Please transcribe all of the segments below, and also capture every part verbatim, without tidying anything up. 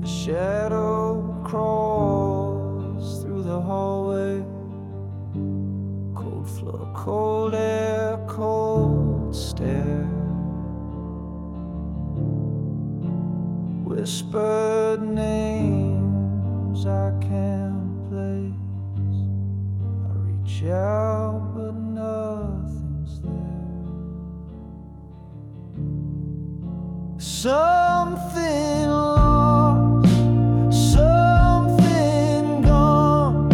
A shadow crawls through the hallway. Cold floor, cold air, cold stare. Whispered names I can't place. I reach out but nothing's there. Something lost, something gone,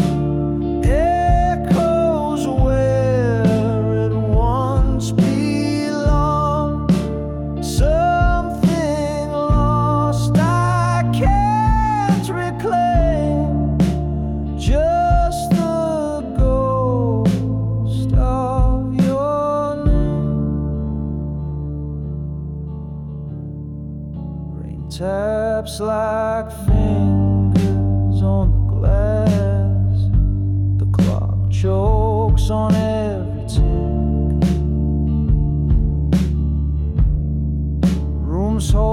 echoes where it once belonged. Something lost I can't reclaim, just the ghost of your name. Rain taps like fingers on the glass. The clock chokes on every tick. Rooms hold